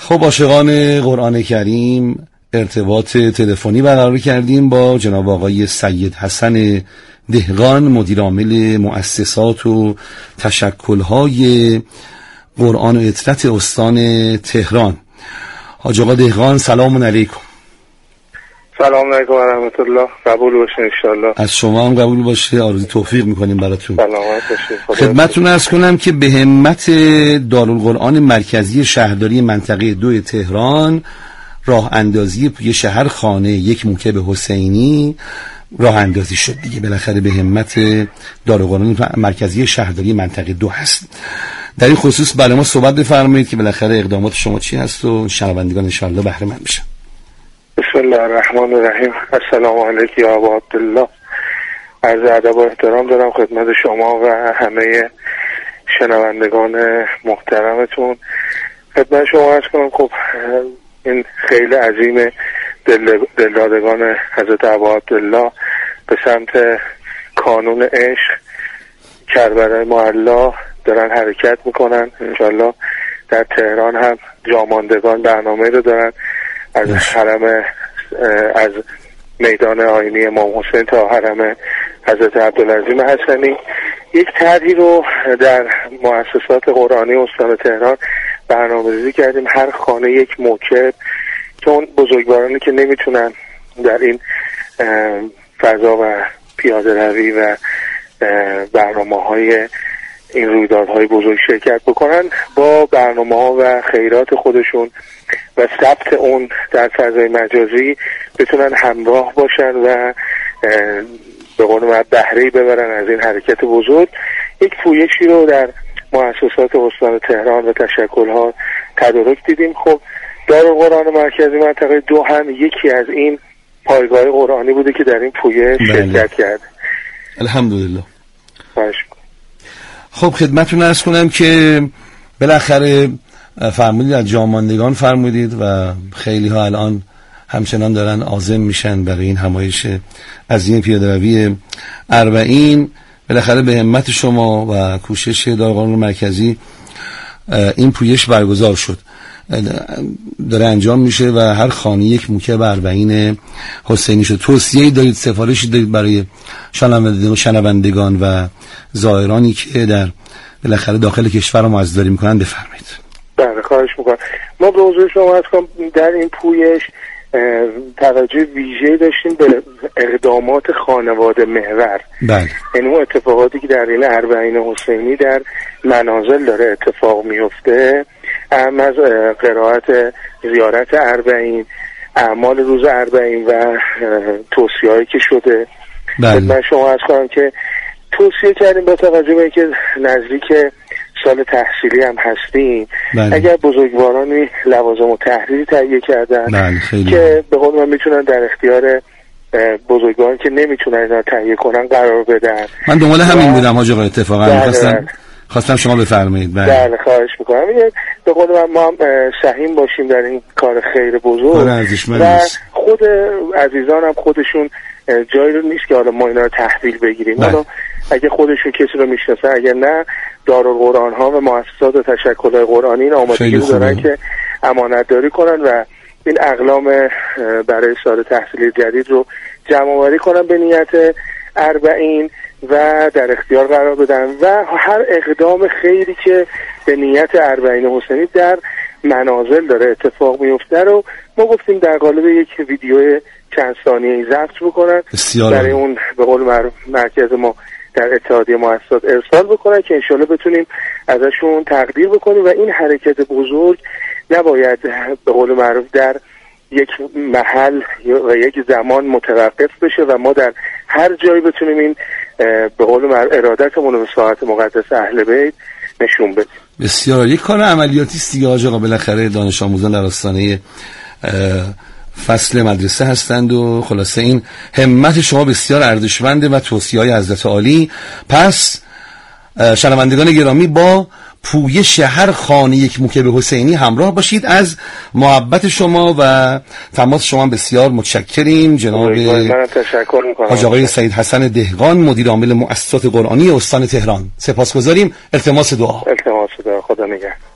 خب عاشقان قرآن کریم ارتباط تلفنی برقرار کردیم با جناب آقای سید حسن دهقان، مدیر عامل مؤسسات و تشکل‌های قرآن و اطرت استان تهران. حاج آقا دهقان، سلام علیکم. سلام علیکم و رحمت الله. قبول باشه ان شاء الله. از شما هم قبول باشه، آرزوی توفیق میکنیم براتون. سلامت باشید. خدمتتون عرض کنم که به همت دارالقرآن مرکزی شهرداری منطقه 2 تهران راه اندازی یه شهر خانه یک موکب حسینی راه اندازی شد دیگه. بالاخره به همت دارالقرآن مرکزی شهرداری منطقه 2 هست. در این خصوص برای ما صحبت بفرمایید که بالاخره اقدامات شما چی هست و شنوندگان ان شاء الله بهره مند بشن. بسم الله الرحمن الرحیم. السلام علیکم یا ابا عبدالله. عرض ادب و احترام دارم خدمت شما و همه شنوندگان محترمتون. خدمت شما عرض کنم خب این خیلی عظیم دلدادگان حضرت ابا عبدالله به سمت کانون عشق کربلای معلی دارن حرکت میکنن. انشالله در تهران هم جاماندگان برنامه رو دارن از حرم، از میدان آینی امام حسین تا حرم حضرت عبدالعظیم حسنی یک طرحی رو در مؤسسات قرآنی استان تهران برنامه‌ریزی کردیم. هر خانه یک موکب، چون بزرگوارانی که نمیتونن در این فضا و پیاده روی و برنامه‌های این رویدادهای بزرگ شرکت بکنن، با برنامه‌ها و خیرات خودشون و ثبت اون در فضای مجازی بتونن همراه باشن و به قول معروف بهره‌ای ببرن از این حرکت بزرگ. یک پویشی رو در مؤسسات استان تهران و تشکل‌ها تدارک دیدیم. خب دارالقرآن مرکزی منطقه 2 هم یکی از این پایگاه قرآنی بوده که در این پویش شرکت کرد. الحمدلله. باشه. خب خدمتتون عرض کنم که بالاخره فرمودید از جاماندگان فرمودید و خیلی ها الان همچنان دارن عازم میشن برای این همایش از این پیاده روی 40. بالاخره به همت شما و کوشش دارالقرآن مرکزی این پویش برگزار شد، داره انجام میشه و هر خانه یک موکب 40 حسینی شد. توصیه‌ای دارید، سفارشی دارید برای شنوندگان و زائرانی که در بالاخره داخل کشور رو معززداری میکنن بفرمایید. بله خواهش میکنم. ما به حضور شما عرض کنم در این پویش توجه ویژه‌ای داشتیم به اقدامات خانواده محور. بله. یعنی اون اتفاقاتی که در این 40 حسینی در منازل داره اتفاق میفته، از قرائت زیارت 40، اعمال روز 40 و توصیه‌ای که شده. بله. من شما عرض کنم که توصیه کردیم با توجه به اینکه نزدیک سال تحصیلی هم هستیم. بله. اگر بزرگوارانی لوازم و تحریری تهیه کردن، بله، که به قول من میتونن در اختیار بزرگوارانی که نمیتونن اینا تهیه کنن قرار بدن. من دنبال همین بودم حاج آقا، اتفاقا بله. خواستم شما بفرمایید. بله خواهش میکنم. به قول من ما هم سهیم باشیم در این کار خیر بزرگ و خود عزیزان هم خودشون جایی رو نیست که حالا ما اینا رو تحویل بگیریم. حالا اگه خودشون کسی رو میشناسن، اگر نه دارالقرآن ها و مؤسسات و تشکل‌های قرآنی این آمادگی رو دارن که امانت داری کنن و این اقلام برای سال تحصیلی جدید رو جمع آوری کنن به نیت 40 و در اختیار قرار بدن و هر اقدام خیری که به نیت 40 حسینی در منازل داره اتفاق میفته رو ما گفتیم در قالب یک ویدیو چند ثانیه‌ای ضبط بکنن، برای اون به قول معروف مرکز ما در اتحادیه مؤسسات ارسال بکنن که انشالله بتونیم ازشون تقدیر بکنیم و این حرکت بزرگ نباید به قول معروف در یک محل و یک زمان متوقف بشه و ما در هر جایی بتونیم این به قول معروف ارادتمون و ساعت مقدس اهل بیت نشون بدیم. بسیار یک کار عملیاتی است دیگه آقا. بالاخره دانش آموزان در آستانه فصل مدرسه هستند و خلاصه این همت شما بسیار ارزشمنده و توصیه‌های حضرت عالی. پس شنوندگان گرامی با پویش هر خانه یک موکب حسینی همراه باشید. از محبت شما و تماس شما بسیار متشکریم جناب حاج آقای سید حسن دهقان، مدیر عامل مؤسسات قرآنی استان تهران. سپاسگزاریم. التماس دعا. خدا نگهدار.